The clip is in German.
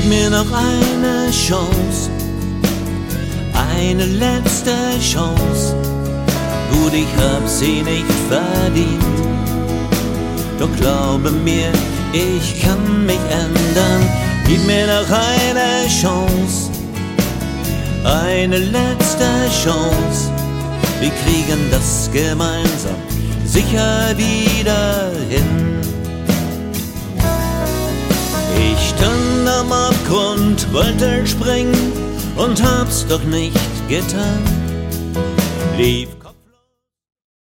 mir noch eine Chance, eine letzte Chance. Gut, ich hab sie nicht verdient, doch glaube mir, ich kann mich ändern. Gib mir noch eine Chance, eine letzte Chance. Wir kriegen das gemeinsam sicher wieder hin. Ich stand am Abgrund, wollte springen und hab's doch nicht getan. Lief